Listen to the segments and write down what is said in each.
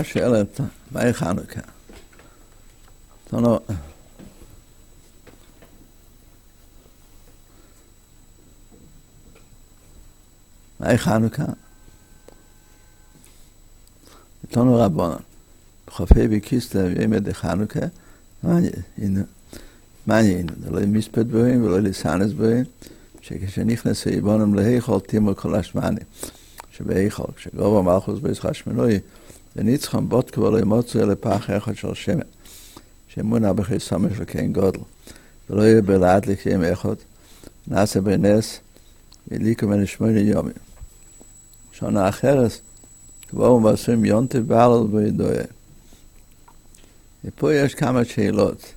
שואלת, מהי חנוכה? מהי חנוכה? תנו רבנן, בחופי בכיסלו ימי דחנוכה, מעניין, לא מספד בהם ולא לסנס בהם, שכשנכנסו יבונם להיכל תימו כל השמני, שבהיכל, כשגובה מלכוס בישך השמנוי, וניצחם בודקו ולא ימוצו אלה פח אחד של שמן, שמונה בכי סומש וכן גודל, ולא יהיה בלעד לקיים אחד, נעשה בנס, וליקו מן 8 יומים. שונה אחרת, כבר מבשרים יונטב בעלל וידועה. ופה יש כמה שאלות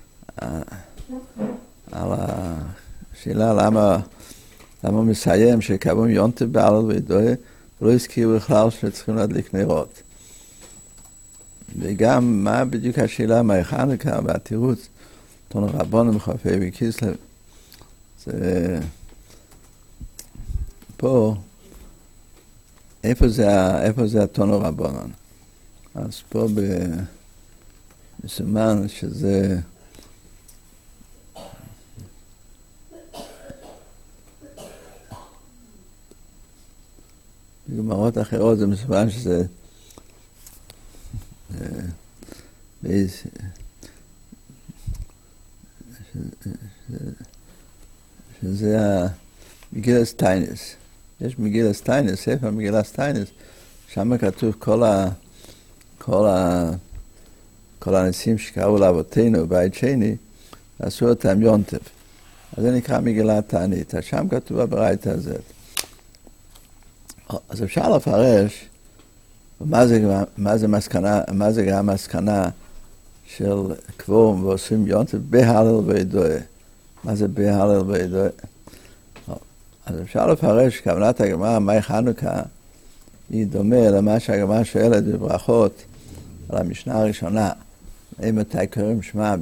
על השאלה למה מסיים שקבום יונטב בעלל וידועה ולא הזכיר בכלל שצריכים להדליק נרות. וגם מה בדיוק השאלה מהי חנוכה והתירוץ תנו רבנן בחופי בכיסלו. זה פה איפה זה התנו רבנן? אז פה מסומן שזה בגמרות אחרות זה מסומן שזה שזה מגילת טיינס. יש מגילת טיינס, ספר מגילת טיינס, שם כתוב כל הניסים שקראו לאבותינו בית שני, עשו אותם יונטב. אז זה נקרא מגילת תענית. אז שם כתוב הברייתא הזאת. אז אפשר לפרש מה זה גם מסקנה של קבורום ועושים יונטב בהלל וידועה. מה זה בהלל וידועה? אז אפשר לפרש כוונת הגמרא מהי חנוכה היא דומה למה שהגמרא שואלת בברכות על המשנה הראשונה. מתי קוראים שמע?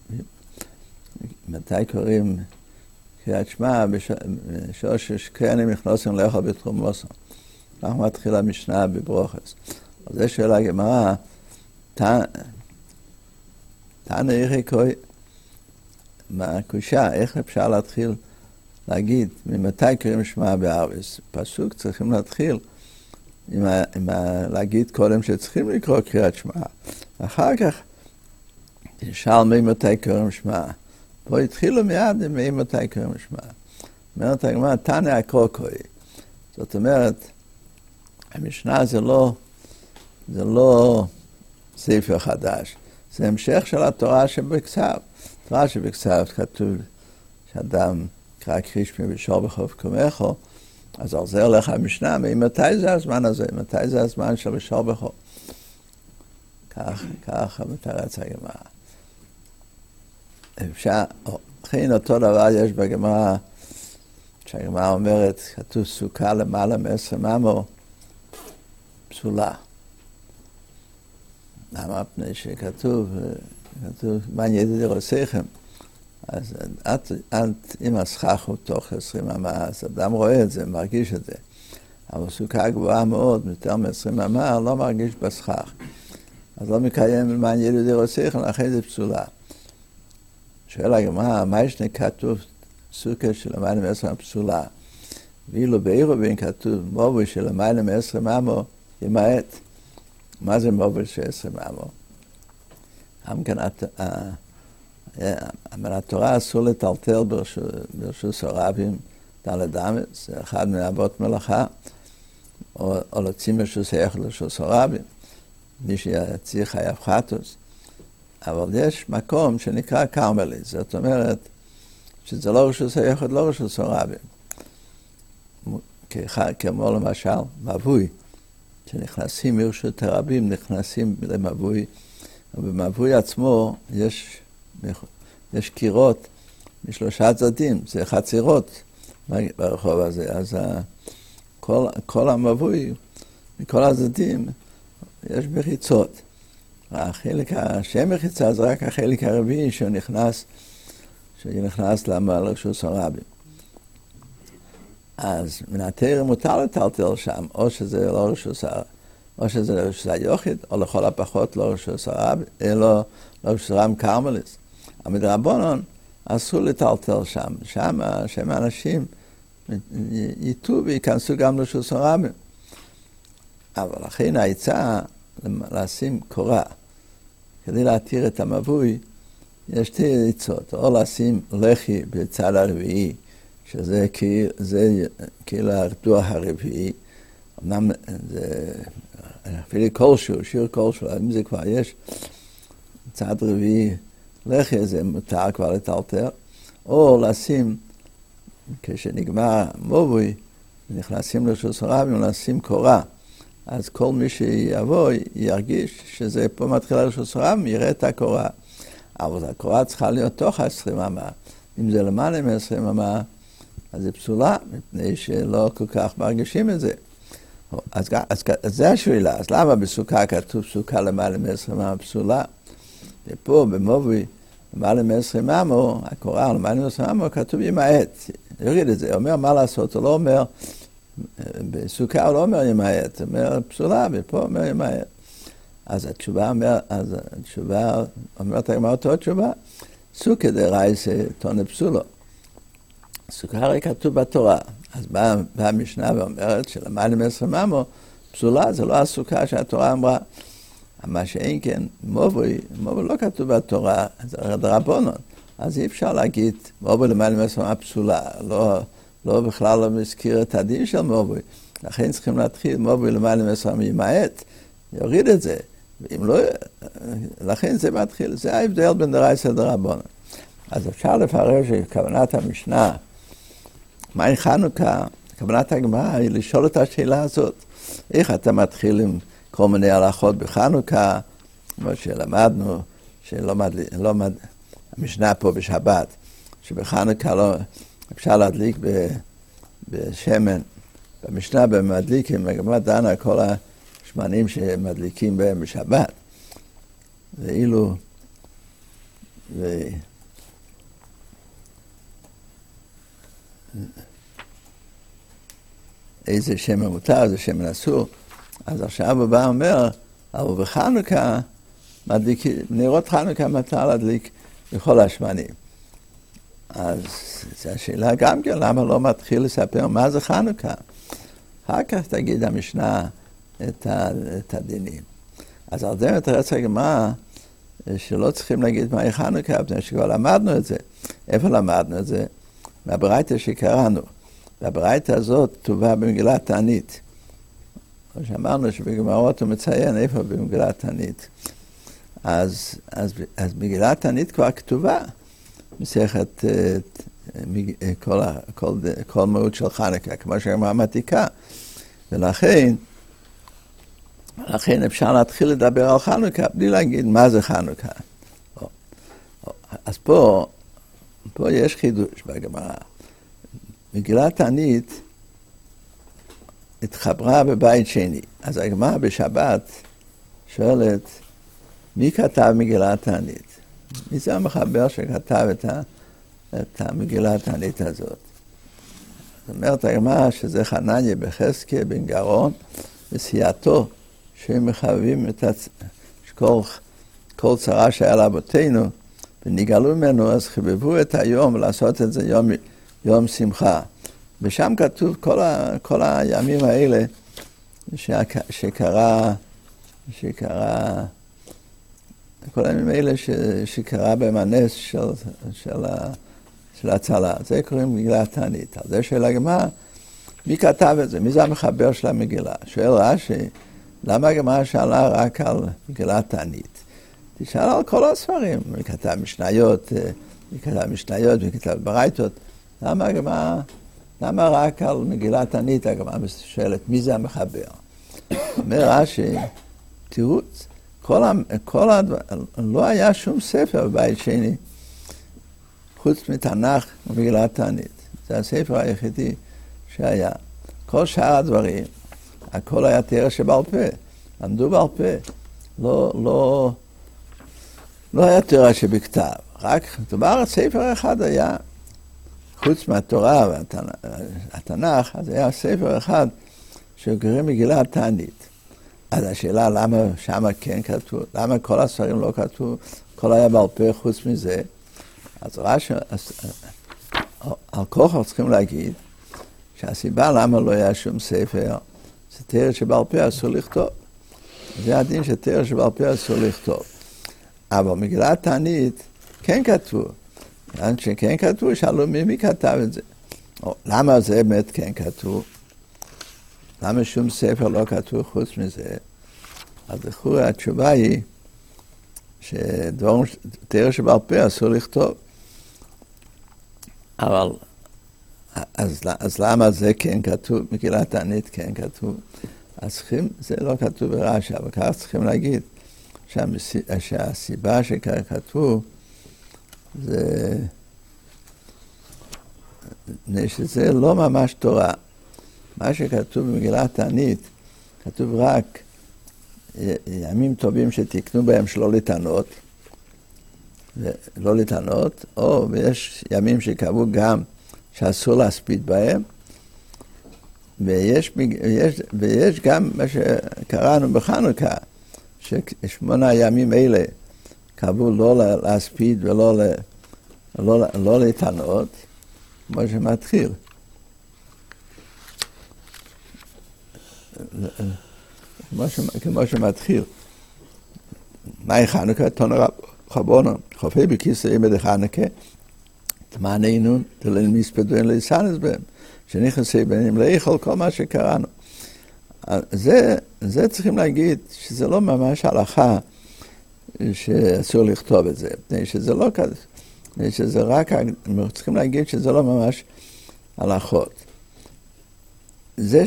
מתי קוראים קריאת שמע? בשעה שכהנים נכנסים לאכול בתרומוסם. אנחנו מתחיל המשנה בברוכס. אז זה שאלה הגמרא, תנא איך קוראים? מה הקושה? איך אפשר להתחיל להגיד ממתי קוראים שמע בערבית? פסוק צריכים להתחיל להגיד קודם שצריכים לקרוא קריאת שמע. אחר כך תשאל ממתי קוראים שמע. פה התחילו מיד ממתי קוראים שמע. אומרת הגמרא, תנא הקרוקוי. זאת אומרת, המשנה זה לא ספר חדש. זה המשך של התורה שבכתב. התורה שבכתב כתוב שאדם קרא קרישמי ושור בחוף קומךו, אז עוזר לך המשנה, ממתי זה הזמן הזה? מתי זה הזמן של ושור בחוף? כך מתרץ הגמרא. לכן אותו דבר יש בגמרא, שהגמרא אומרת, כתוב סוכה למעלה מ10 ממו, פסולה. למה? פני שכתוב, מן ידידי רוסכם, אז אם הסכך הוא תוך 20 אמה, אז אדם רואה את זה, מרגיש את זה. אבל סוכה גבוהה מאוד, יותר מ20 אמה, לא מרגיש בסכך. אז לא מקיים מן ידידי רוסכם, לכן זה פסולה. שואל הגמרא, מה ישנה כתוב סוכה של למעלה מ10 פסולה? ואילו בעירובין כתוב מובל של למעלה מ10 ממו, ימעט. מה זה מובל של 10 ממו? גם כן התורה אסור לטלטל ברשות הרבים דלת אמץ, זה אחד מאבות מלאכה, או להוציא מרשות היחד לרשות הרבים, מי שיציא חייב חטוס. אבל יש מקום שנקרא קרמלי, זאת אומרת שזה לא רשות היחד, לא רשות הרבים. כמו למשל מבוי, שנכנסים מרשות הרבים, נכנסים למבוי, ובמבוי עצמו יש קירות משלושה צדדים, זה חצירות ברחוב הזה, אז כל המבוי, מכל הצדדים, יש מחיצות. החלק השם מחיצה זה רק החלק הרביעי שנכנס לרשות הרבים. אז מן התורה מותר לטלטל שם, או שזה לא רשות או שזה לרשות היוחד, או לכל הפחות לא רשות הרב קרמליס. המדרבנן אסור לטלטל שם, שם אנשים ייטו וייכנסו גם לרשות הרבים. אבל לכן העצה לשים קורה, כדי להתיר את המבוי, יש שתי עצות, או לשים לחי בצד הרביעי, שזה כאילו הרדוע הרביעי, אמנם זה אפילו כלשהו, שיר כלשהו, אם זה כבר יש צד רביעי לחי, זה מותר כבר לטלטל, או לשים, כשנגמר מבוי, נכנסים לרשות הרבים, לשים קורה, אז כל מי שיבוא ירגיש שזה פה מתחילה רשות הרבים, יראה את הקורה. אבל הקורה צריכה להיות תוך 20 אמה. אם זה למעלה מ-20 אמה, אז זה פסולה, מפני שלא כל כך מרגישים את זה. אז זה השאלה, אז למה בסוכה כתוב סוכה למעלה מ-20 אמה פסולה? ופה במובוי, למעלה מ-20 אמה, הקורה למעלה מ-20 אמה, כתוב ימעט. יוריד את זה, אומר מה לעשות, הוא לא אומר, בסוכה הוא לא אומר ימעט, הוא אומר פסולה, ופה אומר ימעט. אז התשובה אומרת הגמרא אותו תשובה, סוכה דרייסה תונה פסולו. סוכה הרי כתוב בתורה, אז באה המשנה ואומרת שלמעלה מ-20 אמה, פסולה זה לא הסוכה שהתורה אמרה. מה שאין כן, מבוי לא כתוב בתורה, זה דרבנן. אז אי אפשר להגיד, מבוי למעלה מ-20 אמה פסולה, בכלל לא מזכיר את הדין של מבוי. לכן צריכים להתחיל מבוי למעלה מ-20 אמה ימעט, יוריד את זה. ואם לא, לכן זה מתחיל, זה ההבדל בין דרייסה לדרבנן. אז אפשר לפרש שכוונת המשנה, מהי חנוכה, כוונת הגמרא היא לשאול את השאלה הזאת, איך אתה מתחיל עם כל מיני הלכות בחנוכה, כמו שלמדנו, המשנה פה בשבת, שבחנוכה לא אפשר להדליק בשמן, במשנה במדליקים, הגמרא דנה כל השמנים שמדליקים בהם בשבת, ואילו, איזה שמן מותר, איזה שמן אסור. אז עכשיו הוא בא אומר, אבל בחנוכה, נרות חנוכה מותר להדליק בכל השמנים. אז זו השאלה גם כן, למה לא מתחיל לספר מה זה חנוכה? אחר כך תגיד המשנה את הדינים. אז על זה מתרץ הגמרא, שלא צריכים להגיד מהי חנוכה, בגלל שכבר למדנו את זה. איפה למדנו את זה? מהברייתא שקראנו. והברייתא הזאת תובא במגילת תענית. כמו שאמרנו שבגמרות הוא מציין איפה במגילת תענית. אז מגילת תענית כבר כתובה. מסכת כל מהות של חנוכה, כמו שהגמרא מעתיקה. ולכן אפשר להתחיל לדבר על חנוכה, בלי להגיד מה זה חנוכה. אז פה יש חידוש בגמרא. מגילת תענית התחברה בבית שני. אז הגמרא בשבת שואלת, מי כתב מגילת תענית? מי זה המחבר שכתב את המגילת תענית הזאת? זאת אומרת הגמרא שזה חנניה בחזקיה בן גרון, וסייעתו, שהם מחייבים את כל צרה שהיה לאבותינו, ונגאלו ממנו, אז חיבבו את היום לעשות את זה יום שמחה. ושם כתוב כל הימים האלה שקרה, כל הימים האלה שקרה בהם הנס של הצלה. זה קוראים מגילת תענית. אז זה שאלה הגמרא, מי כתב את זה? מי זה המחבר של המגילה? שואל רש"י, למה הגמרא שאלה רק על מגילת תענית? תשאל על כל הספרים, מי כתב משניות, מי כתב ברייתות. למה רק על מגילת תענית הגמרא שואלת, מי זה המחבר? אומר רש"י, תירוץ, לא היה שום ספר בבית שני, חוץ מתנ"ך ומגילת תענית. זה הספר היחידי שהיה. כל שאר הדברים, הכל היה תורה שבעל פה, למדו בעל פה. לא היה תורה שבכתב, רק דבר ספר אחד היה, חוץ מהתורה והתנ"ך, אז היה ספר אחד שקוראים מגילת תענית. אז השאלה למה שמה כן כתוב, למה כל הספרים לא כתוב, כל היה בעל פה חוץ מזה, אז רש"י, על כוחו צריכים להגיד, שהסיבה למה לא היה שום ספר, זה תרא שבעל פה אסור לכתוב. זה הדין שתרא שבעל פה אסור לכתוב. אבל מגילת תענית כן כתבו. שכן כתבו, שאלו מי כתב את זה. למה זה באמת כן כתבו? למה שום ספר לא כתבו חוץ מזה? אז לכאורה התשובה היא שתרא שבעל פה אסור לכתוב. אבל אז למה זה כן כתוב? מגילת תענית כן כתוב. אז זה לא כתוב ברש"י, אבל כך צריכים להגיד שהסיבה שכך כתבו זה שזה לא ממש תורה. מה שכתוב במגילת תענית, כתוב רק ימים טובים שתקנו בהם שלא לטענות, ולא לטענות, או ויש ימים שקבעו גם שאסור להספיד בהם, ויש גם מה שקראנו בחנוכה, ששמונה ימים אלה קבעו לא להספיד ולא לא לטענות, כמו שמתחיל. כמו שמתחיל. מהי חנוכה? תנו רבונו, חופי בכיסא ימי דחנוכה, תמעננו, תלל מספד ואין להיסנס בהם, שנכנסי ביניהם לאכול כל מה שקראנו. זה צריכים להגיד שזה לא ממש הלכה שאסור לכתוב את זה, שזה לא כזה, שזה רק, צריכים להגיד שזה לא ממש הלכות. זה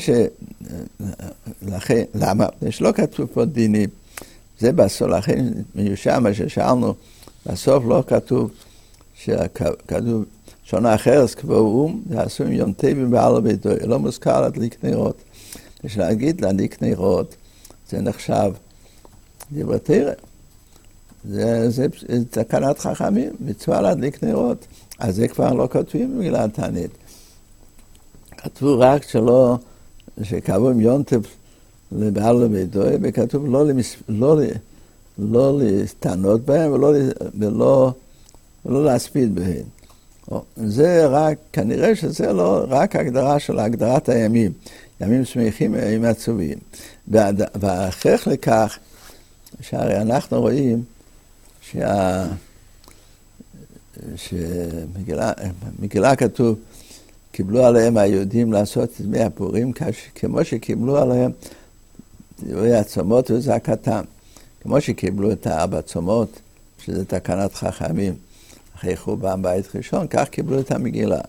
לכן, למה? שלא כתוב פה דינים, זה בסוף, לכן מיושם מה ששאלנו, בסוף לא כתוב, שכתוב שונה אחרת קבעו, ועשו עם יום טבעים בעל ביתו, לא מוזכר להדליק נרות. יש להגיד להדליק נרות, זה נחשב דברי תורה. זה תקנת חכמים, מצווה להדליק נרות. אז זה כבר לא כתובים במגילת תענית. כתבו רק שקבעו עם יום טב לבעל ביתו, וכתוב לא להסתנות בהם ולא להספיד בהן. זה רק, כנראה שזה לא רק הגדרה של הגדרת הימים, ימים שמחים וימים עצובים. וההכרח לכך, שהרי אנחנו רואים שמגילה כתוב, קיבלו עליהם היהודים לעשות את דמי הפורים, כמו שקיבלו עליהם דברי הצומות וזעקתם, כמו שקיבלו את 4 צומות, שזה תקנת חכמים, אחרי חורבן בית ראשון, כך קיבלו את המגילה.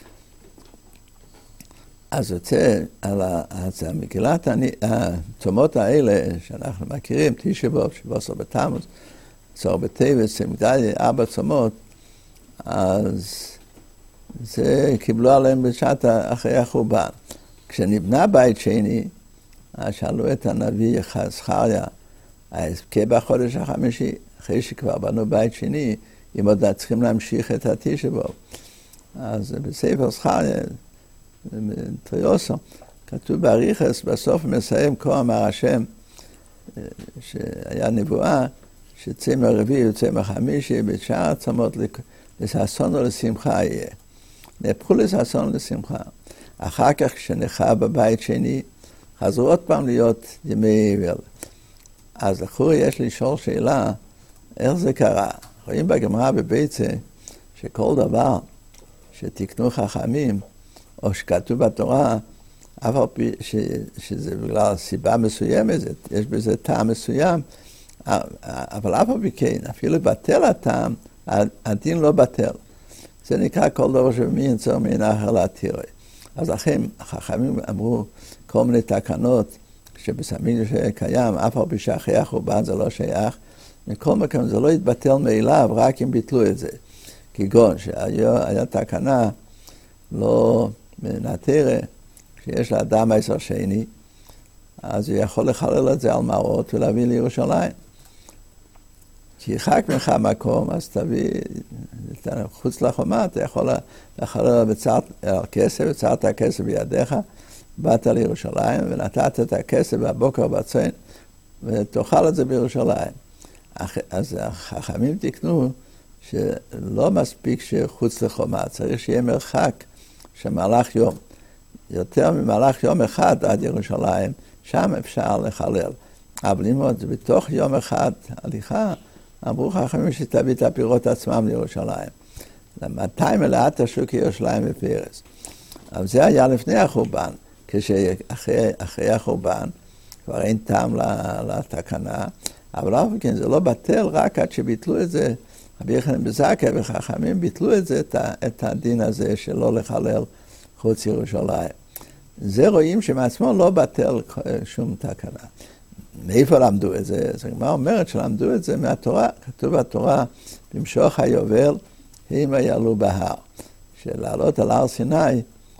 אז יוצא על המגילת, הצומות האלה שאנחנו מכירים, תשעה באב, 17 בתמוז, 10 בטבת, סמגדליה, 4 צומות, אז זה קיבלו עליהם בשעת אחרי החורבן. כשנבנה בית שני, שאלו את הנביא זכריה, הזכה בחודש החמישי, אחרי שכבר בנו בית שני, אם עוד צריכים להמשיך את תשעה באב. אז בספר זכריה, טריוסו, כתוב באריכוס, בסוף מסיים כה אמר השם, שהיה נבואה, שצמר רביעי וצמר חמישי, בשאר הצומות לששון ולשמחה יהיה. נהפכו לששון ולשמחה. אחר כך כשנחרב בבית שני, חזרו עוד פעם להיות ימי אבל. אז לכאורה יש לי לשאול שאלה, איך זה קרה? רואים בגמרא בביצה, שכל דבר שתקנו חכמים, או שכתוב בתורה, אף על פי שזה בגלל סיבה מסוימת, יש בזה טעם מסוים, אבל אף על פי כן, אפילו בטל הטעם, הדין לא בטל. זה נקרא כל דבר שמי ינצור מן אחר להתירו. אז לכן החכמים אמרו כל מיני תקנות, שבסמין שקיים, אף על פי שאחרי החורבן זה לא שייך, מכל מקום זה לא יתבטל מאליו, רק אם ביטלו את זה. כגון שהיה תקנה, לא מן התורה, שיש לאדם 10 שני, אז הוא יכול לחלל את זה על מעות ולהביא לירושלים. שירחק ממך מקום, אז תביא, חוץ לחומה, אתה יכול לחלל על כסף, וצרת הכסף בידיך, באת לירושלים ונתת את הכסף בבוקר בצוין, ותאכל את זה בירושלים. אז החכמים תקנו שלא מספיק שחוץ לחומה, צריך שיהיה מרחק של מהלך יום. יותר ממהלך יום אחד עד ירושלים, שם אפשר לחלל. אבל אם עוד בתוך יום אחד הליכה, אמרו חכמים שתביא את הפירות עצמם לירושלים. מתי מלאת השוק ירושלים ופרס? אבל זה היה לפני החורבן, כשאחרי החורבן, כבר אין טעם לתקנה, אבל אף כן זה לא בטל רק עד שביטלו את זה, רבי יוחנן בן זכאי וחכמים ביטלו את זה, את הדין הזה שלא לחלל חוץ ירושלים. זה רואים שמעצמו לא בטל שום תקנה. מאיפה למדו את זה? אז הגמרא אומרת שלמדו את זה מהתורה, כתוב בתורה, במשוך היובל, הם יעלו בהר. שלעלות על הר סיני,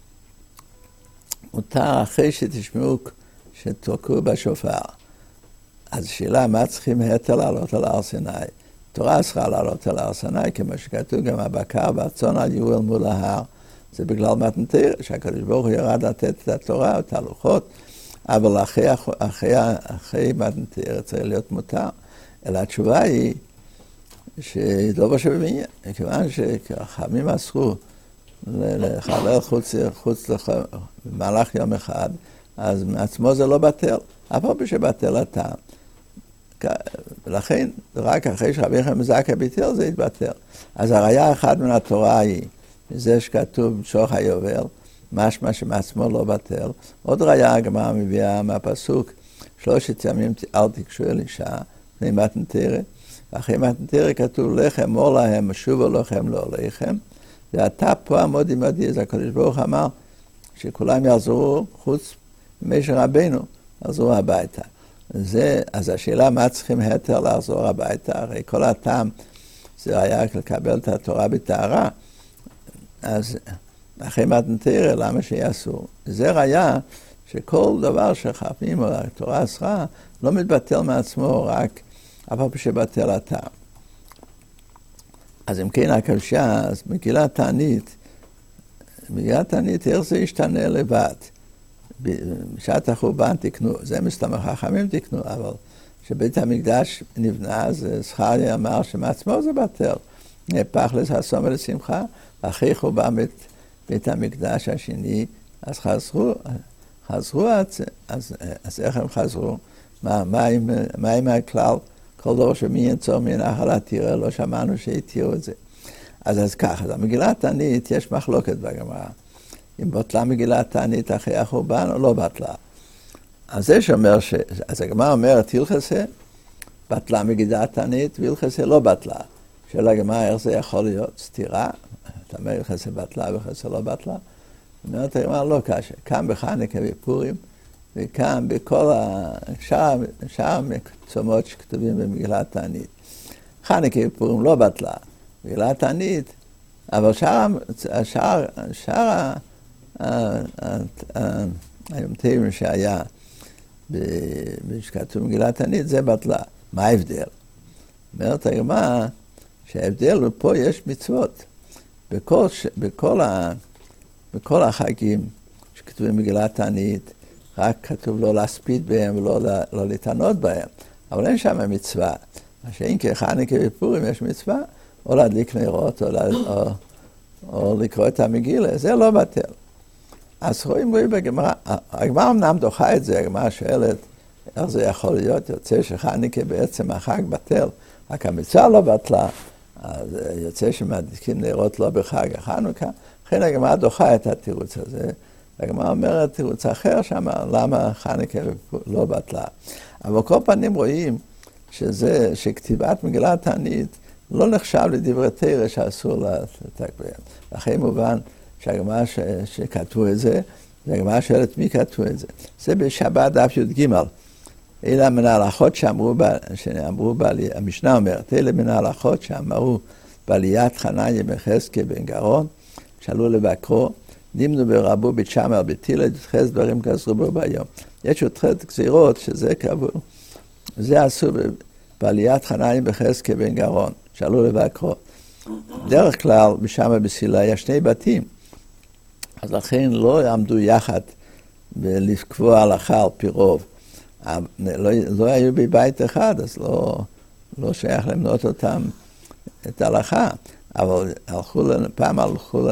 מותר אחרי שתשמעו שתוקעו בשופר. אז שאלה, מה צריכים היתר לעלות על הר סיני? תורה צריכה לעלות על הר סיני, כמו שכתוב גם הבקר והצאן על יהיו אל מול ההר. זה בגלל מתנתר, שהקדוש ברוך הוא ירד לתת את התורה, את הלוחות, אבל אחרי מתנתר צריך להיות מותר. אלא התשובה היא שלא בשביל בעניין, מכיוון שחכמים אסרו לחלל חוץ במהלך יום אחד, אז מעצמו זה לא בטל, אף פעם שבטל הטעם. ולכן, רק אחרי שרבי יוחנן בן זכאי ביטל, זה יתבטל. אז הראיה אחת מן התורה היא, מזה שכתוב משוך היובל, משמע שמעצמו לא בטל. עוד ראיה הגמרא מביאה מהפסוק, 3 ימים אל תיגשו אל אישה, לפני מתנתר. ואחרי מתנתר כתוב לכם, אמור להם, שובו לכם לא עליכם. ואתה פה עמוד עמדי, אז הקדוש ברוך אמר, שכולם יחזרו חוץ ממשה רבנו, יחזרו הביתה. אז השאלה מה צריכים היתר לחזור הביתה, הרי כל הטעם זה היה לקבל את התורה בטהרה, אז אחרי מתנתר, למה שיעשו? זה ראיה שכל דבר שחכמים או התורה אסרה, לא מתבטל מעצמו רק אף פעם שבטל הטעם. אז אם כן הקדושה, אז מגילת תענית, איך זה ישתנה לבד? בשעת החורבן תקנו, זה מסתמך חכמים תקנו, אבל שבית המקדש נבנה, אז זכריה אמר שמעצמו זה בטל. נהפך לששון ולשמחה, אחרי חורבן בית המקדש השני, אז חזרו, אז איך הם חזרו? מה עם הכלל? כל דור שמי ינצור מנחלת תראה, לא שמענו שהתירו את זה. אז ככה, אז המגילת תענית יש מחלוקת בגמרא. אם בטלה מגילת תענית אחרי החורבן או לא בטלה. אז זה שאומר אז הגמרא אומרת, הלכסה, בטלה מגילת תענית, והלכסה לא בטלה. שאלה הגמרא, איך זה יכול להיות? סתירה? אתה אומר, הלכסה בטלה והלכסה לא בטלה? אומרת הגמרא, לא קשה. כאן בחנוכה בפורים, וכאן בכל שאר המקצומות שכתובים במגילת תענית. חנוכה בפורים לא בטלה. מגילת תענית, אבל שאר היומתים שהיה בשכתוב מגילת תענית, זה בטלה. מה ההבדל? אומרת הגמרא שההבדל הוא פה יש מצוות. בכל החגים שכתובים מגילת תענית, רק כתוב לא להספיד בהם ולא לא להתענות בהם. אבל אין שם מצווה. מה שאין כחנוכה בפורים יש מצווה, או להדליק נרות, או לקרוא את המגילה, זה לא בטל. אז רואים בגמרא, הגמרא אמנם דוחה את זה, הגמרא שואלת, איך זה יכול להיות? יוצא שחנוכה בעצם החג בטל, רק המצווה לא בטלה, אז יוצא שמדליקים נרות לא בחג החנוכה, לכן הגמרא דוחה את התירוץ הזה, הגמרא אומרת תירוץ אחר שם, למה חנוכה לא בטלה. אבל כל פנים רואים שכתיבת מגילת תענית, לא נחשב לדברי תורה שאסור לתק בהם. לכן מובן שהגמרא שכתבו את זה, הגמרא שואלת מי כתבו את זה. זה בשבת דף י"ג. אלה מן ההלכות שאמרו, המשנה אומרת, אלה מן ההלכות שאמרו בעליית חנניה בן חזקיה בן גרון, שאלו לבקרו, נמנו ברבו בית שמאי בתילה, י"ח דברים גזרו בו ביום. יש י"ח גזירות שזה קבעו, זה עשו בעליית חנניה בן חזקיה בן גרון. שאלו לבקרו. דרך כלל, בשמה בסילה, יש 2 בתים. אז לכן לא עמדו יחד לקבוע הלכה על פי רוב. לא היו בבית אחד, אז לא שייך למנות אותם את ההלכה, אבל פעם הלכו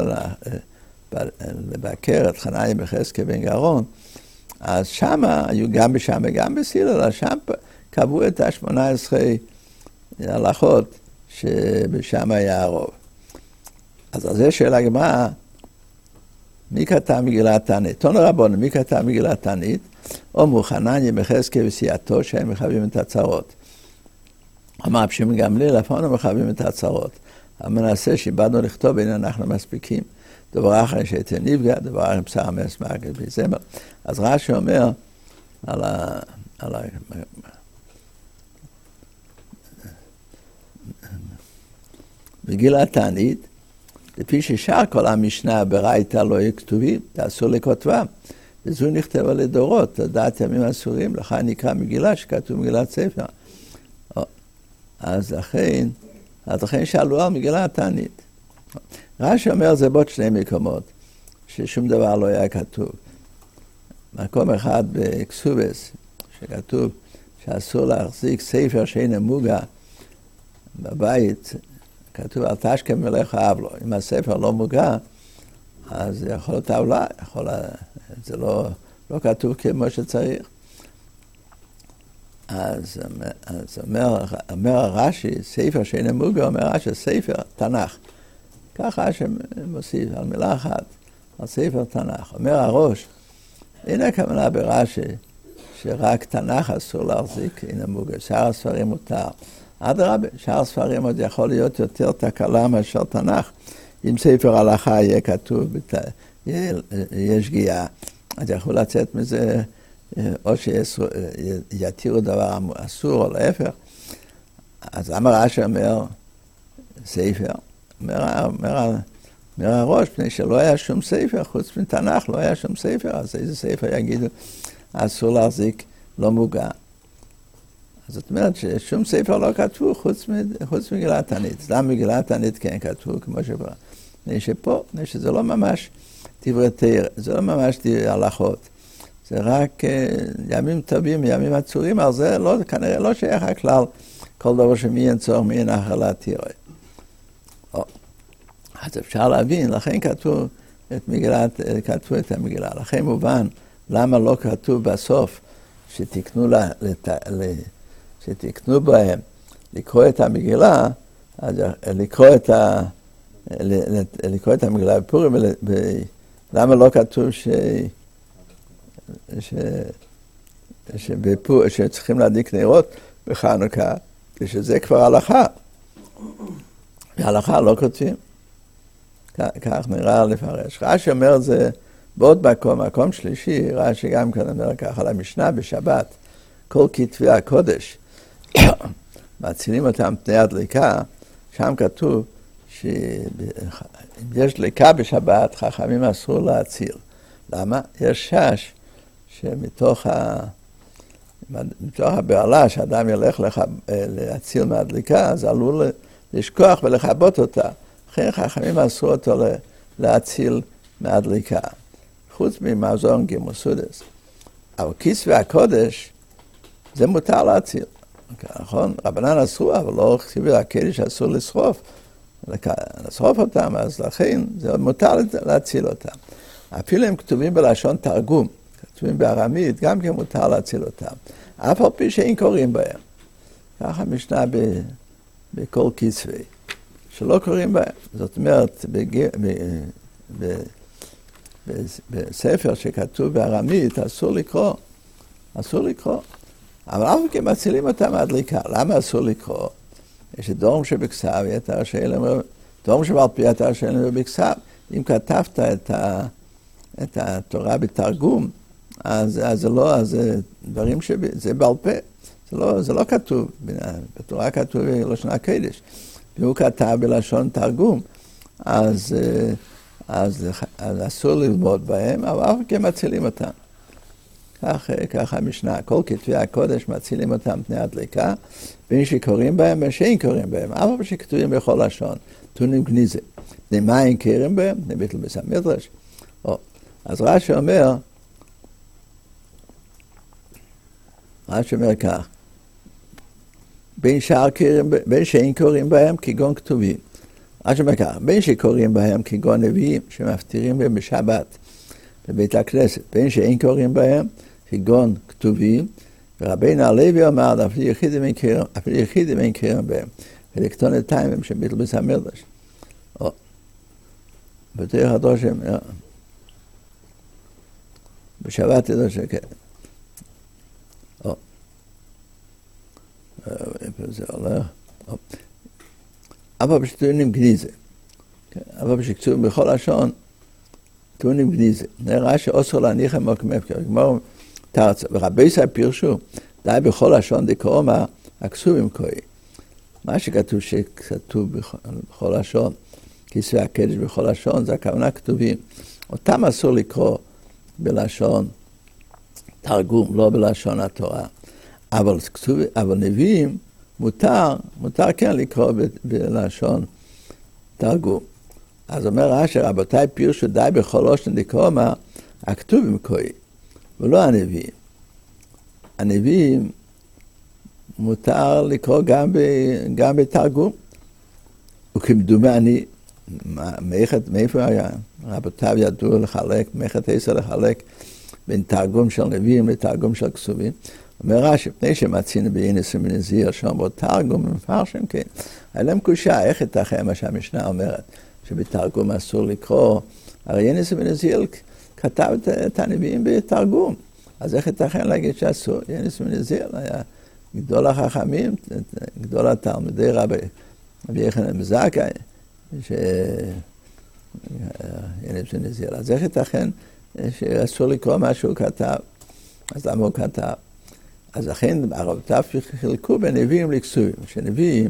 לבקר את חנניה בן יחזקאל בן גרון, אז שם היו גם בשם וגם בסילול, שם קבעו את 18 ההלכות שבשם היה הרוב. אז על זה שאלה הגמרא, מי כתב מגילת תענית? תנו רבנו, מי כתב מגילת תענית? אמרו חנניה בן יחזקאל וסיעתו שהם מחייבים את הצרות. אמר רבי שמעון גמליאל, אף אנו מחייבים את הצרות. המנסה שאיבדנו לכתוב, הנה אנחנו מספיקים. דבר אחר שהייתי נפגע, דבר אחר בשר המס מרגל בזמר. אז רש"י אומר על מגילת תענית, לפי ששאר כל המשנה ברייתא לא יהיו כתובים, זה אסור לכותבם. וזו נכתבה לדורות, לדעת ימים אסורים, לכן נקרא מגילה שכתוב מגילת ספר. אז לכן שאלו על מגילת תענית. רש"י אומר זה בעוד שני מקומות, ששום דבר לא היה כתוב. מקום אחד בכסובס, שכתוב שאסור להחזיק ספר שאינו מוגה בבית, כתוב אל תשכם מלך אהב לו. אם הספר לא מוגה, אז זה יכול להיות עוולה, זה לא כתוב כמו שצריך. אז אומר הרש"י, ספר שאינו מוגה, אומר רש"י, ספר תנ"ך. ככה שמוסיף על מילה אחת, על ספר תנ"ך. אומר הראש, הנה הכוונה ברש"י, שרק תנ"ך אסור להחזיק, הנה מוגה, שאר הספרים מותר. אדרבה, שאר הספרים עוד יכול להיות יותר תקלה מאשר תנ"ך. אם ספר הלכה יהיה כתוב, יהיה שגיאה, אז יכול לצאת מזה, או שיתירו דבר אסור או להפך. אז למה רש"י אומר ספר? אומר הראש, פני שלא היה שום ספר, חוץ מתנ"ך לא היה שום ספר, אז איזה ספר יגידו, אסור להחזיק, לא מוגה. אז זאת אומרת ששום ספר לא כתבו חוץ מגילת תענית. למה מגילת תענית כן כתבו, כמו שבא. פני שפה, פני שזה לא ממש דברי תורה, זה לא ממש הלכות. זה רק ימים טובים, ימים עצורים, אבל זה כנראה לא שייך הכלל, כל דבר שמי אין צורך, מי אין אחר להתיר. אז אפשר להבין, לכן כתבו את המגילה. לכן מובן למה לא כתוב בסוף שתקנו בהם לקרוא את המגילה, לקרוא את המגילה בפורים, למה לא כתוב שצריכים להדליק נרות בחנוכה, ושזה כבר הלכה. והלכה לא כותבים. כך נראה לפרש. רש"י אומר זה בעוד מקום שלישי, רש"י גם כאן אומר ככה, על המשנה בשבת, כל כתבי הקודש, מצילים אותם פני הדליקה, שם כתוב שאם יש דליקה בשבת, חכמים אסור להציל. למה? יש שש שמתוך הבעלה שאדם ילך להציל מהדליקה, אז עלול לשכוח ולכבות אותה. אחרי חכמים אסרו אותו להציל מהדליקה. חוץ ממזון גימוסודס. אבל כתבי הקודש, זה מותר להציל. נכון? רבנן אסרו, אבל לא כתבי הקודש אסור לשרוף אותם, אז לכן זה מותר להציל אותם. אפילו הם כתובים בלשון תרגום, כתובים בארמית, גם כן מותר להציל אותם. אף על פי שאין קוראים בהם. ככה משנה בכל כתבי. שלא קוראים בהם. זאת אומרת, בספר שכתוב בארמית, אסור לקרוא. אבל אף כן מצילים אותם מהדליקה. למה אסור לקרוא? יש דורם שבכסב, דורם שבעל פי יתר שאין בכסב. אם כתבת את התורה בתרגום, אז זה לא, אז דברים זה בעל פה. זה לא כתוב. בתורה כתוב בלשון הקודש. והוא כתב בלשון תרגום, אז אסור ללמוד בהם, אבל אף כן מצילים אותם. כך המשנה, כל כתבי הקודש מצילים אותם פני הדליקה, בין שקוראים בהם ושאין קוראים בהם, אבל שכתובים בכל לשון, תונים גניזה. בני מים קוראים בהם, בני ביטל בית המדרש. אז רש"י אומר, רש"י אומר כך, בין שאין קוראים בהם כגון כתובים. רש"י אומר כך, בין שקוראים בהם כגון נביאים שמפטירים בהם בשבת בבית הכנסת, בין שאין קוראים בהם כגון כתובים, ורבינו הלוי אומר, אפילו יחידים אין קוראים בהם, ולקטון את טיימם שביטל ביס המקדש. בתוך הדרושם, בשבת הדרושם, כן. איפה זה הולך? אבל שטוענים גניזה. אבל שכתוב בכל לשון, טוענים גניזה. נראה שאוסר להניח הם מוקמף, כגמור תרצה. ורבי ישראל פירשו, די בכל לשון דקאומר, הכסובים כהי. מה שכתוב בכל לשון, כיסוי הקדש בכל לשון, זה הכוונה כתובים. אותם אסור לקרוא בלשון תרגום, לא בלשון התורה. אבל נביאים מותר כן לקרוא בלשון תרגום. אז אומר רש"י, רבותיי פירשו די בכל לשון דקאומר, הכתובים כהי, ולא הנביאים. הנביאים מותר לקרוא גם בתרגום. וכמדומה אני, מאיפה היה? רבותיו ידעו לחלק, מאיכת עשר לחלק בין תרגום של נביאים לתרגום של כתובים. אומר רש"י, פני שמצינו ביינס ומנזיר, שאומרו תרגום ומפרשים, כן. היה להם קושייה, איך ייתכן מה שהמשנה אומרת, שבתרגום אסור לקרוא, הרי יינס ומנזיר כתב את הנביאים בתרגום, אז איך ייתכן להגיד שאסור? יינס ומנזיר היה גדול החכמים, גדול התלמידי רבי יוחנן בן זכאי, יינס ומנזיר. אז איך ייתכן שאסור לקרוא מה שהוא כתב? אז למה הוא כתב? אז לכן הרבותיו חילקו בין נביאים לכסובים, שנביאים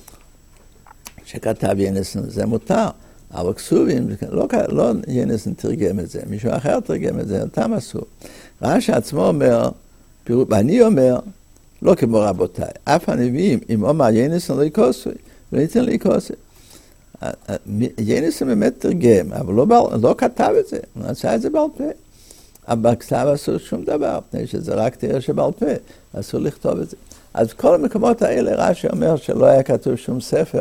שכתב ינסן זה מותר, אבל כסובים, לא ינסן תרגם את זה, מישהו אחר תרגם את זה, אותם עשו. רש"י עצמו אומר, ואני אומר, לא כמו רבותיי, אף הנביאים, אם אומר ינסן לא יקוסוי, לא ניתן להיקוסוי. ינסן באמת תרגם, אבל לא כתב את זה, הוא עשה את זה בעל פה. אבל בכתב אסור שום דבר, מפני שזה רק תראה שבעל פה, אסור לכתוב את זה. אז כל המקומות האלה רש"י אומר שלא היה כתוב שום ספר,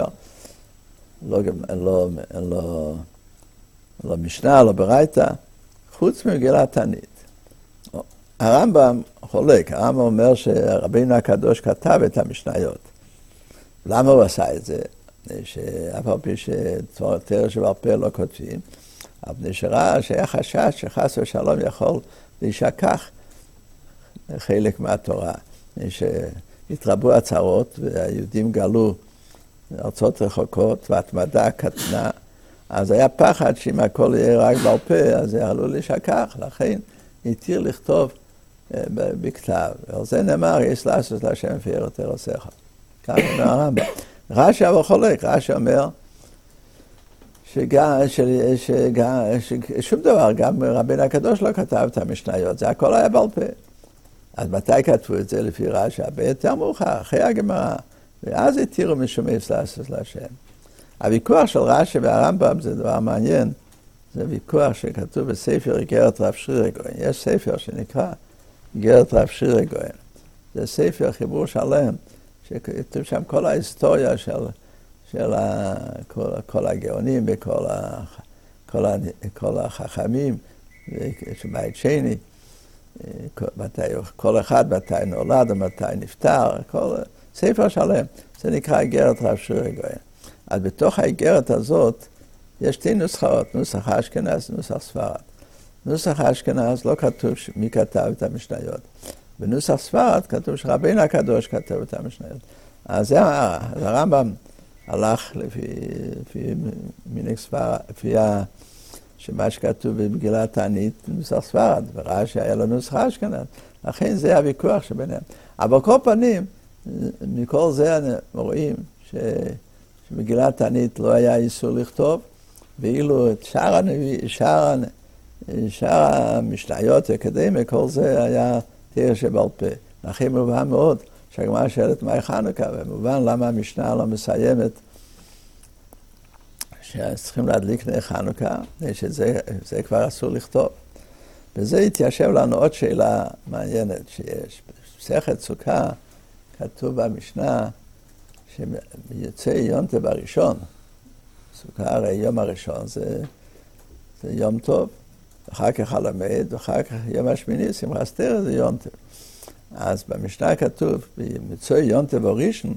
לא משנה, לא ברייתא, חוץ ממגילת תענית. הרמב"ם חולק, הרמב"ם אומר שרבינו הקדוש כתב את המשניות. למה הוא עשה את זה? שאף על פי שתראה שבעל פה לא כותבים, אבל נשארה שהיה חשש שחס ושלום יכול להישכח חלק מהתורה. שהתרבו הצהרות והיהודים גלו ארצות רחוקות והתמדה קטנה, אז היה פחד שאם הכל יהיה רק בעל פה, אז זה עלול להישכח, לכן התיר לכתוב בכתב. ועל זה נאמר, יש לעשות להשם לפי יראתו עושיך. כך אומר הרמב"ם. רש"י אבל חולק, רש"י אומר, ששום דבר, גם רבינו הקדוש לא כתב את המשניות, זה הכל היה בעל פה. אז מתי כתבו את זה לפי רש"י? ביותר מאוחר, אחרי הגמרא, ואז התירו משומש לעשות להשם. הוויכוח של רש"י והרמב"ם זה דבר מעניין, זה ויכוח שכתוב בספר איגרת רב שרירא גויין. יש ספר שנקרא איגרת רב שרירא גויין. זה ספר חיבור שלם, שכתוב שם כל ההיסטוריה של כל הגאונים וכל החכמים, בית שני, כל אחד מתי נולד ומתי נפטר, כל ספר שלם. זה נקרא איגרת רב שרירא גויין. אז בתוך האיגרת הזאת יש שתי נוסחאות, נוסח אשכנז ונוסח ספרד. נוסח אשכנז לא כתוב מי כתב את המשניות. בנוסח ספרד כתוב שרבינו הקדוש כתב את המשניות. אז הרמב"ם הלך לפי מנהג ספרד, לפי שמה שכתוב במגילת תענית, נוסח ספרד, ורש"י היה לו נוסח אשכנז. לכן זה הוויכוח שביניהם. אבל כל פנים, מכל זה רואים שמגילת תענית לא היה איסור לכתוב, ואילו את שאר המשניות האקדמיה, כל זה היה תראה שבעל פה. לכן מובן מאוד שהגמרא שואלת מהי חנוכה, ומובן למה המשנה לא מסיימת שצריכים להדליק נר חנוכה, שזה כבר אסור לכתוב. וזה התיישב לנו עוד שאלה מעניינת שיש. במסכת סוכה כתוב במשנה שיוצא יום טוב הראשון. סוכה הרי יום הראשון זה יום טוב, אחר כך הלמד, ואחר כך יום השמיני, שמחה סתר זה יום טוב. אז במשנה כתוב, במצוי יום טוב הראשון,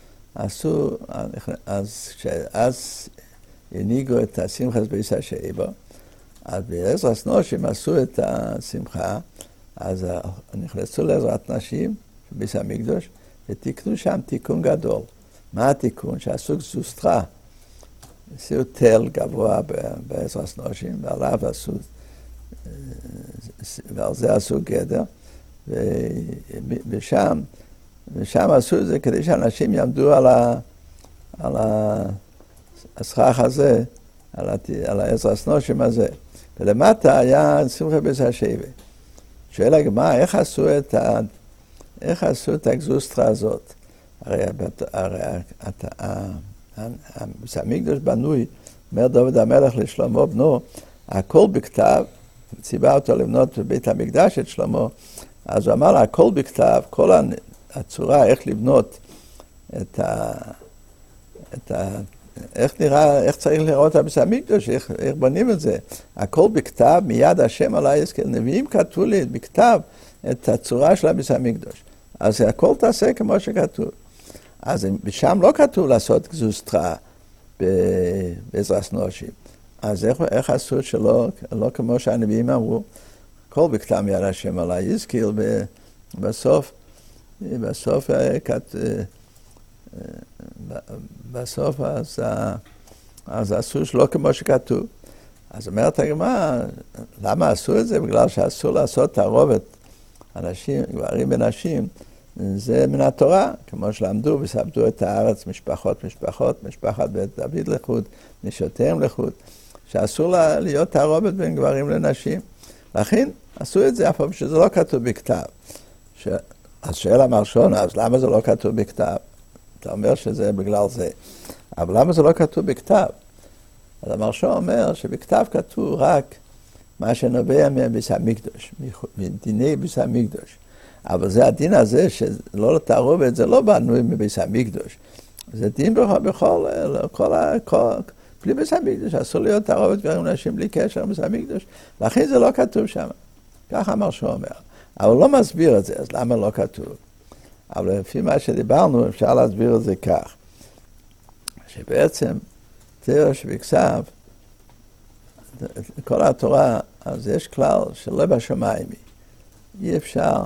אז הניגו את השמחה בייס השאיבו, אז בעזרת נשים עשו את השמחה, אז נכנסו לעזרת נשים בייס המקדוש, ותיקנו שם תיקון גדול. מה התיקון? שעשו זוסטרה, עשו תל גבוה בעזרת נשים, ועליו עשו, ועל זה עשו גדר, ושם עשו את זה כדי שאנשים יעמדו על הסכך הזה, על העזרת נשים הזה. ולמטה היה שמחה בייס השאיבו. שואל הגמרא, איך עשו את הגזוסטרה הזאת? הרי בייס המקדוש בנוי, אומר דוד המלך לשלמה בנו, הכל בכתב, ציווה אותו לבנות בבית המקדש את שלמה, אז הוא אמר לה, הכל בכתב, כל הצורה איך לבנות איך צריך לראות את בייס המקדוש, איך בונים את זה. הכל בכתב, מיד השם עלי יזכר. נביאים כתבו לי בכתב את הצורה של בייס המקדוש. אז הכל תעשה כמו שכתוב. אז שם לא כתוב לעשות גזוסטרה בעזרת נשים. אז איך עשו שלא, לא כמו שהנביאים אמרו, הכל בכתב מיד השם עלי יזכר, בסוף אז עשו שלא כמו שכתוב. אז אומרת הגמרא, למה עשו את זה? בגלל שאסור לעשות תערובת אנשים, גברים ונשים, זה מן התורה, כמו שלמדו וסעבדו את הארץ משפחות, משפחת בית דוד לחוד, נשותיהם לחוד, שאסור להיות תערובת בין גברים לנשים. לכן עשו את זה אף פעם שזה לא כתוב בכתב. אז שואל המרשון, אז למה זה לא כתוב בכתב? אתה אומר שזה בגלל זה. אבל למה זה לא כתוב בכתב? אז המרשון אומר שבכתב כתוב רק מה שנובע מבייס המקדוש, מדיני בייס המקדוש. אבל זה הדין הזה שלא לתערובת, זה לא בנוי מבייס המקדוש. זה דין בכל בלי בייס המקדוש, אסור להיות תערובת גברים ונשים בלי קשר עם בייס המקדוש. לכן זה לא כתוב שם. ככה המרשון אומר. אבל הוא לא מסביר את זה, אז למה לא כתוב? אבל לפי מה שדיברנו, אפשר להסביר את זה כך. שבעצם, תראה שבכסף, כל התורה, אז יש כלל שלא בשמיים. אי אפשר,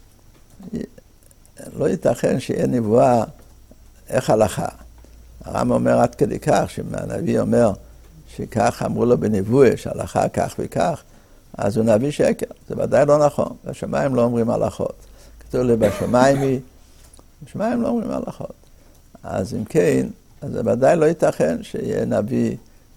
לא ייתכן שיהיה נבואה איך הלכה. הרמב"ם אומר עד כדי כך, שהנביא אומר שכך אמרו לו בנבואה, שהלכה כך וכך, אז הוא נביא שקר. זה ודאי לא נכון. בשמיים לא אומרים הלכות. כתוב לי בשמיים לא אומרים הלכות. אז אם כן, אז זה ודאי לא ייתכן שיהיה נביא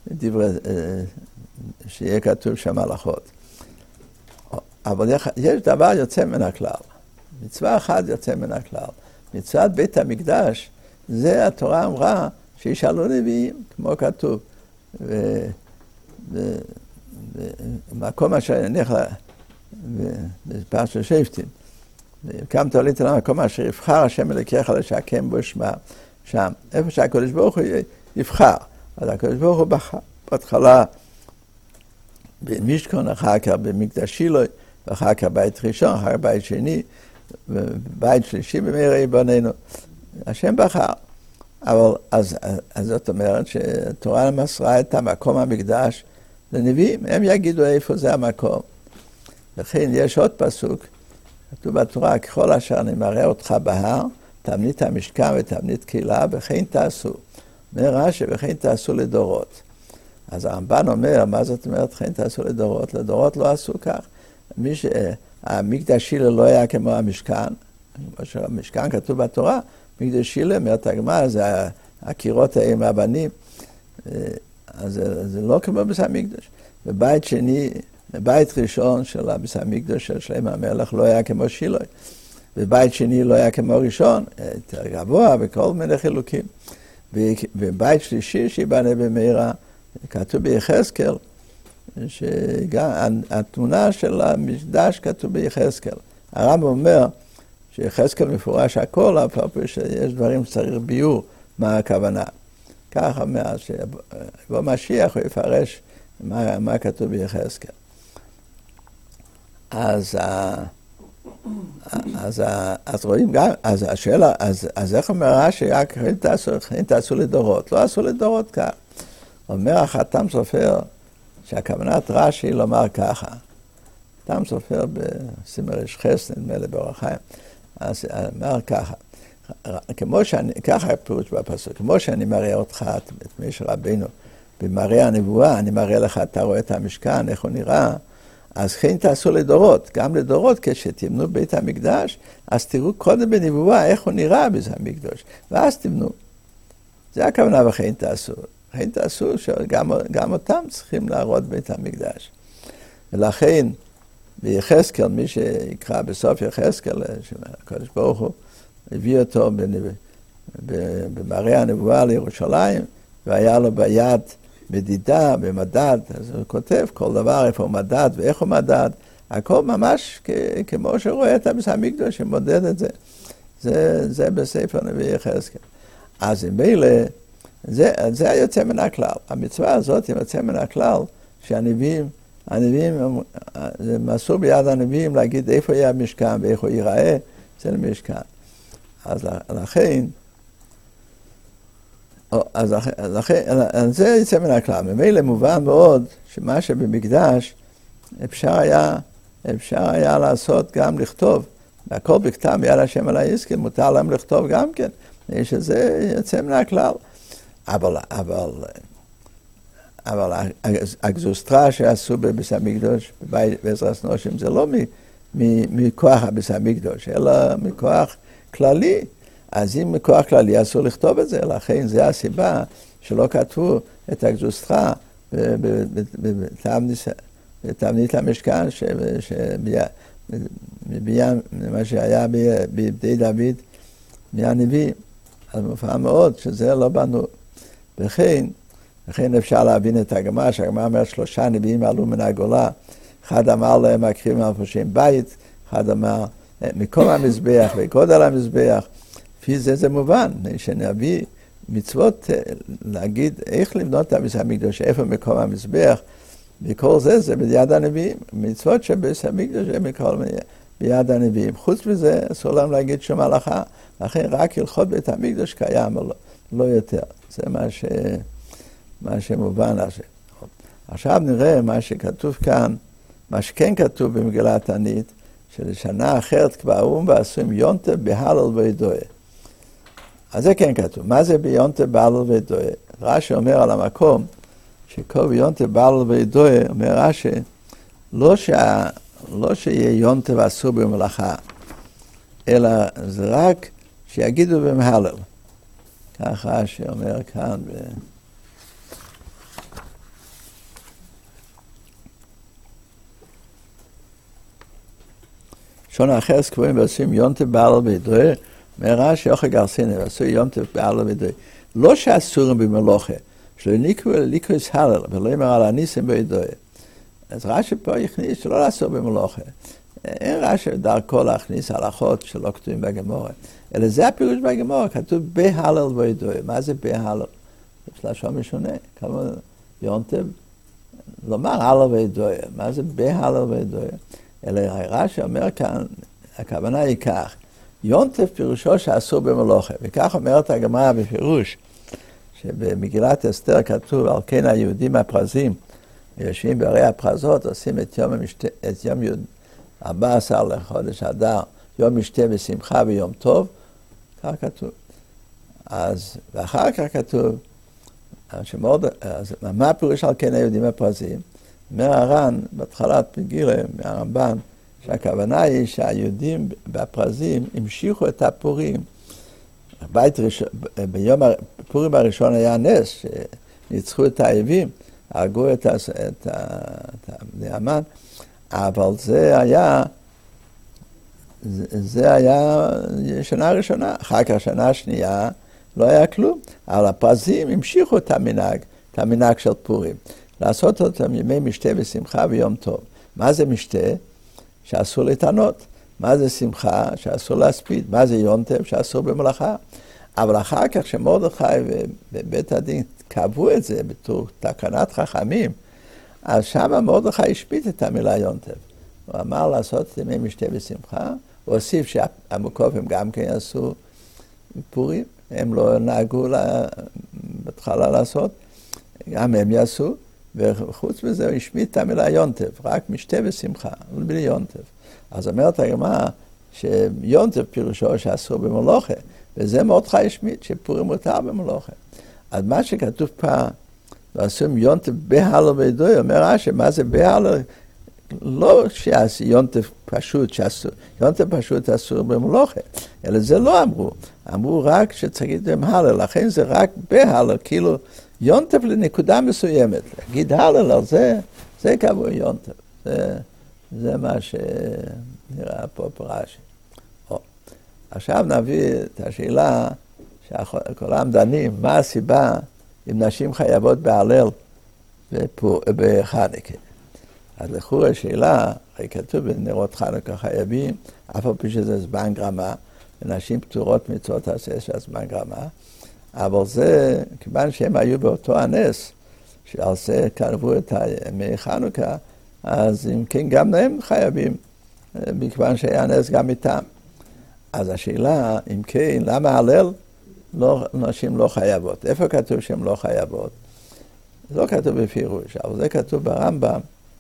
שיהיה כתוב שם הלכות. אבל יש דבר יוצא מן הכלל. מצווה אחת יוצא מן הכלל. מצוות בית המקדש, זה התורה אמרה שישאלו נביאים, כמו כתוב. במקום אשר יניח בפרשת שופטים. קמת עלית למקום אשר יבחר השם אלוקיך לשקם בו שמם. שם, איפה שהקדוש ברוך הוא יבחר. אז הקדוש ברוך הוא בחר בהתחלה במשכון, אחר כך במקדש שילה, ואחר כך בית ראשון, אחר כך בית שני, ובית שלישי במהרה יבוננו. השם בחר. אבל אז זאת אומרת שהתורה מסרה את המקום המקדש לנביאים, הם יגידו איפה זה המקום. לכן יש עוד פסוק, כתוב בתורה, ככל אשר אני מראה אותך בהר, תבנית המשכן ותבנית קהילה, וכן תעשו. אומר רש"י, וכן תעשו לדורות. אז הרמב"ן אומר, מה זאת אומרת, וכן תעשו לדורות? לדורות לא עשו כך. המקדש שילה לא היה כמו המשכן, כמו שהמשכן כתוב בתורה, מקדש שילה, אומרת הגמרא, זה הקירות עם הבנים, אז זה לא כמו בית המקדש. בבית שני, בבית ראשון של בית המקדש של שלמה המלך לא היה כמו שילה. בבית שני לא היה כמו ראשון, יותר גבוה וכל מיני חילוקים. בבית שלישי שיבנה במהרה, כתוב ביחזקאל, שהתמונה של המקדש כתוב ביחזקאל. הרמב"ם אומר שיחזקאל מפורש הכל, אבל שיש דברים שצריך ביור מה הכוונה. ככה מאז שיבוא משיח הוא יפרש מה כתוב ביחזקאל. אז רואים גם, אז השאלה, אז איך אומר רש"י, רק אם תעשו לדורות? לא עשו לדורות כך. אומר החתם סופר, שהכוונת רש"י לומר ככה. חתם סופר בסימן חס, נדמה לי באור החיים, אז אומר ככה, ככה הפירוש בפסוק, כמו שאני מראה אותך, את משה רבינו, במראה הנבואה, אני מראה לך, אתה רואה את המשכן, איך הוא נראה, אז כן תעשו לדורות, גם לדורות, כשתבנו בית המקדש, אז תראו קודם בנבואה איך הוא נראה בית המקדש, ואז תבנו. זה הכוונה וכן תעשו. כן תעשו שגם אותם צריכים להראות בית המקדש. ולכן, ביחזקאל, מי שיקרא בסוף יחזקאל, שהקדוש ברוך הוא, הביא אותו במראה הנבואה לירושלים, והיה לו ביד מדידה במדד, אז הוא כותב כל דבר, איפה הוא מדד ואיך הוא מדד, הכל ממש כמו שרואה את בית המקדש שמודד את זה. זה בספר נביא יחזקאל. אז אם מילא, זה היוצא מן הכלל. המצווה הזאת היא יוצא מן הכלל, שהנביאים, זה מסור ביד הנביאים להגיד איפה יהיה המשכן ואיך הוא ייראה, זה למשכן. אז לכן, זה יצא מן הכלל. ממילא מובן מאוד שמה שבמקדש אפשר היה לעשות גם לכתוב. והכל בכתב מיד השם על היסקל, מותר להם לכתוב גם כן. שזה יצא מן הכלל. אבל הגזוסטרה שעשו בבית המקדש, בעזרת נשים, זה לא מכוח הבית המקדש, אלא מכוח כללי. אז אם מכוח כללי אסור לכתוב את זה, לכן זה הסיבה שלא כתבו את הגזוסטרה בתבנית המשכן, מה שהיה בידי דוד מהנביא. אז מופע מאוד שזה לא בנו. וכן אפשר להבין את הגמרא, שהגמרא אומר 3 נביאים עלו מן הגולה, אחד אמר להם מקריבים המפרשים בית, אחד אמר מקום המזבח וגודל המזבח. לפי זה מובן, שנביא מצוות להגיד איך לבנות את בית המקדש, איפה מקום המזבח, וכל זה ביד הנביאים. מצוות שבית המקדש זה ביד הנביאים. חוץ מזה אסור להם להגיד שום הלכה, לכן רק הלכות בית המקדש קיים, לא יותר. זה מה שמובן לזה. עכשיו נראה מה שכתוב כאן, מה שכן כתוב במגילת תענית, שלשנה אחרת כבר האו"ם ועשויים יונטב בהלל וידועה. אז זה כן כתוב. מה זה ביונטב בהלל וידועה? רש"י אומר על המקום, שכל ביונטב בהלל וידועה, אומר רש"י, לא שיהיה יונטב אסור במלאכה, אלא זה רק שיגידו במהלל. ככה שאומר כאן שונה אחרת קבועים ועושים יונטב בהלל וידועה, אומר רש"י יוכל גרסיני, ועשו יונטב בהלל וידועה. לא שאסורים במלוכה, שלא נקראו ליקרוס הלל, ולא יאמר על הניסים וידועה. אז רש"י פה יכניס שלא לאסור במלוכה. אין רש"י דרכו להכניס הלכות שלא כתובים בגמרא. אלא זה הפירוש בגמרא, כתוב בהלל וידועה. מה זה בהלל? יש לשון משונה. כמו יונטב, לומר הלל וידועה. מה זה בהלל וידועה? אלא רש"י אומר כאן, הכוונה היא כך, יונטב פירושו שאסור במלוכה. וכך אומרת הגמרא בפירוש, שבמגילת אסתר כתוב, על כן היהודים הפרזים, יושבים בערי הפרזות, עושים את יום 14 לחודש אדר, יום משתה ושמחה ויום טוב, כך כתוב. אז, ואחר כך כתוב, מה הפירוש על כן היהודים הפרזים? אומר הר"ן, בהתחלת מגילה, מהרמב"ן, שהכוונה היא שהיהודים והפרזים המשיכו את הפורים. ביום הפורים הראשון היה נס, שניצחו את האויבים, הרגו את המן, אבל זה היה שנה ראשונה. אחר כך שנה שנייה לא היה כלום, אבל הפרזים המשיכו את המנהג של פורים. לעשות אותם ימי משתה ושמחה ויום טוב. מה זה משתה? שאסור להתענות. מה זה שמחה? שאסור להספיד. מה זה יונטב? שאסור במלאכה. אבל אחר כך שמרדכי ובית הדין קבעו את זה בתור תקנת חכמים, אז שם מרדכי השפיט את המילה יונטב. הוא אמר לעשות ימי משתה בשמחה, הוא הוסיף שהמוקופים גם כן עשו פורים, הם לא נהגו בהתחלה לעשות, גם הם יעשו, וחוץ מזה הוא השמיט את המילה יונטב, רק משתה בשמחה, בלי יונטב. אז אומרת הגמרא שיונטב פירושו שאסור במלוכה, וזה מרדכי השמיט, שפורים מותר במלוכה. אז מה שכתוב פעם, ועשו יונטב בהלל וידוי, אומר רש"י, מה זה בהלל? לא שיונטב פשוט שאסור, יונטב פשוט אסור במלוכה, אלא זה לא אמרו, אמרו רק שצריך עם הלל, לכן זה רק בהלל, כאילו יונטב לנקודה מסוימת, להגיד הלל על זה, זה קבוע יונטב, זה מה שנראה פה ברש"י. עכשיו נביא את השאלה שכולם דנים, מה הסיבה אם נשים חייבות בהלל בחנוכה. אז לכאורה השאלה, הרי כתוב בנרות חנוכה חייבים, אף על פי שזה זמן גרמה, ונשים פטורות מצוות עשה של זמן גרמה, אבל זה, כיוון שהם היו באותו הנס, שעל זה קרבו את ימי חנוכה, אז אם כן גם הם חייבים, מכיוון שהיה נס גם איתם. אז השאלה, אם כן, למה הלל נשים לא חייבות? איפה כתוב שהן לא חייבות? זה לא כתוב בפירוש, אבל זה כתוב ברמב"ם,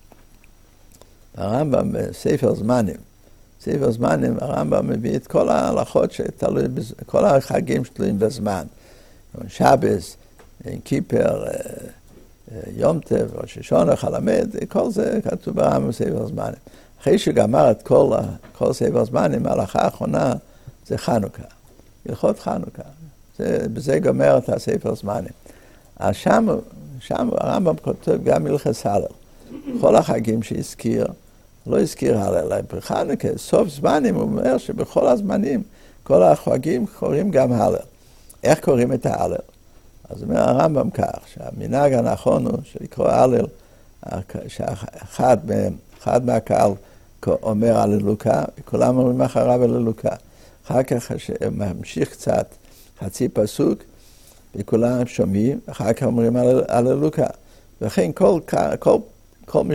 הרמב"ם בספר זמנים. ספר זמנים, הרמב"ם מביא את כל ההלכות שתלוי, כל החגים שתלויים בזמן. שבס, כיפר, יום טוב, ראש השונה, חול המועד, כל זה כתוב ברמב"ם בספר זמנים. אחרי שגמר את כל ספר זמנים, ההלכה האחרונה זה חנוכה, הלכות חנוכה. בזה גומר את הספר זמנים. אז שם הרמב"ם כותב גם הלכות הלל. כל החגים שהזכיר, לא הזכיר הלל, בחנוכה, סוף זמנים, הוא אומר שבכל הזמנים, כל החגים קוראים גם הלל. איך קוראים את ההלל? אז אומר הרמב"ם כך, שהמנהג הנכון הוא שלקרוא הלל, שאחד מהקהל אומר הללוקה, וכולם אומרים אחריו הללוקה. אחר כך ממשיך קצת חצי פסוק, וכולם שומעים, אחר כך אומרים הללוקה. וכן כל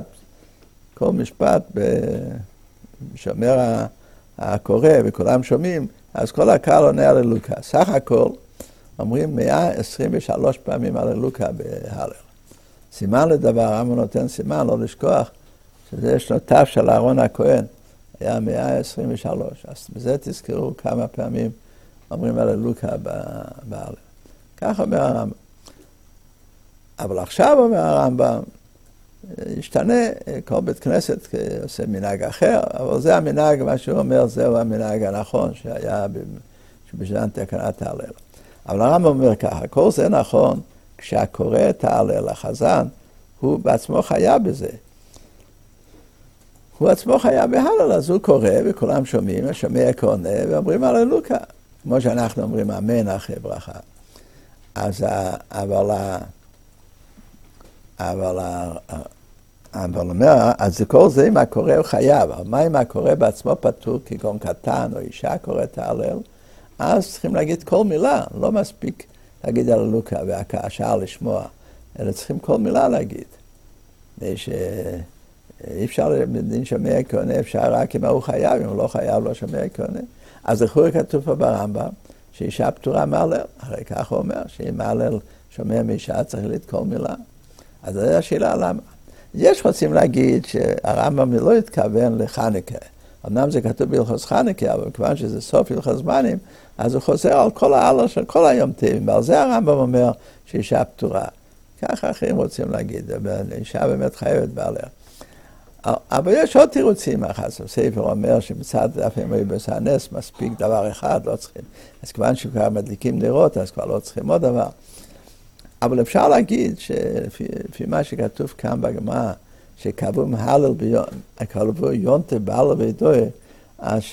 משפט שאומר הקורא וכולם שומעים, אז כל הקהל עונה הללוקה. סך הכל אומרים 123 פעמים הללוקה בהלל. סימן לדבר, הרמב"ם נותן סימן, לא לשכוח, שזה שנותיו של אהרון הכהן, היה 123. אז בזה תזכרו כמה פעמים אומרים הללוקה בהלל. כך אומר הרמב"ם. אבל עכשיו אומר הרמב"ם, ישתנה, כל בית כנסת עושה מנהג אחר, אבל זה המנהג, מה שהוא אומר, זהו המנהג הנכון שהיה בשביל תקנת ההלל. אבל הרמב"ם אומר ככה, כל זה נכון, כשהקורא את ההלל, החזן, הוא בעצמו חיה בזה. הוא עצמו חיה בהלל, אז הוא קורא וכולם שומעים, השומע קונה ואומרים הללוקה, כמו שאנחנו אומרים אמן אחרי ברכה. אז אבל אומר, אז כל זה אם הקורא הוא חייב, אבל מה אם הקורא בעצמו פטור כגון קטן או אישה קוראת ההלל, אז צריכים להגיד כל מילה, לא מספיק להגיד הללוקה והשאר לשמוע, אלא צריכים כל מילה להגיד. אי אפשר בדין שומע קונה, אפשר רק אם הוא חייב, אם הוא לא חייב לא שומע קונה. אז לכאורה כתוב פה ברמב"ם, שאישה פטורה מהלל, הרי כך הוא אומר, שאם מהלל שומע מאישה צריך להגיד כל מילה. אז זו השאלה למה. יש רוצים להגיד שהרמב"ם לא התכוון לחנוכה. אמנם זה כתוב בהלכות חנוכה, אבל כיוון שזה סוף הלכות זמנים, אז הוא חוזר על כל ההלל של כל היום טבעים, ועל זה הרמב"ם אומר שאישה פטורה. ככה אחרים רוצים להגיד, אישה באמת חייבת בהלל. אבל יש עוד תירוצים, הספר אומר שמצד אף אם היו בעשה הנס, מספיק דבר אחד, לא צריכים. אז כיוון שכבר מדליקים נרות, אז כבר לא צריכים עוד דבר. אבל אפשר להגיד שלפי מה שכתוב כאן בגמרא, שקבעו מהלל קבעו יונטב בהלל וידוי, אז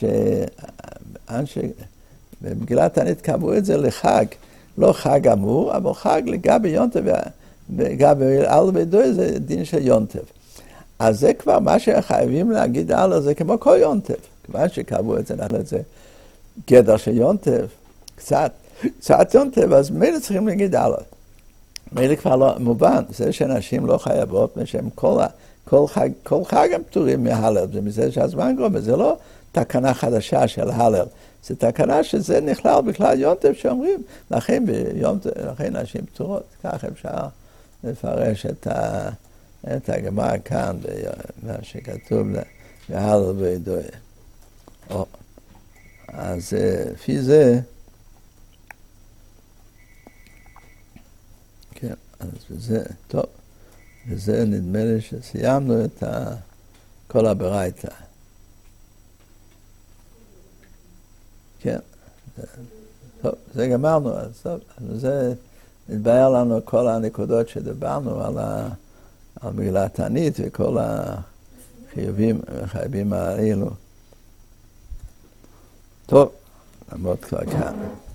במגילת תענית קבעו את זה לחג, לא חג אמור, אבל חג לגבי יונטב, לגבי בהלל וידוי זה דין של יונטב. אז זה כבר מה שחייבים להגיד הלל, זה כמו כל יונטב, כיוון שקבעו את זה, נתנו את זה גדר של יונטב, קצת יונטב, אז מילא צריכים להגיד הלאה. מילא כבר לא מובן, זה שאנשים לא חייבות, משהם כל חג הם פטורים מהלל, זה מזה שהזמן גרום, זה לא תקנה חדשה של הלל, זה תקנה שזה נכלל בכלל יונטב שאומרים, לכן נשים פטורות, כך אפשר לפרש את הגמרא כאן, מה שכתוב בהלל וידועה. אז לפי זה, כן, אז זה, טוב, וזה נדמה לי שסיימנו את כל הברייתא. כן, טוב, זה גמרנו, אז טוב, זה נתבהר לנו כל הנקודות שדיברנו על מגילת תענית וכל החייבים האלו. טוב, נעמוד כבר כאן.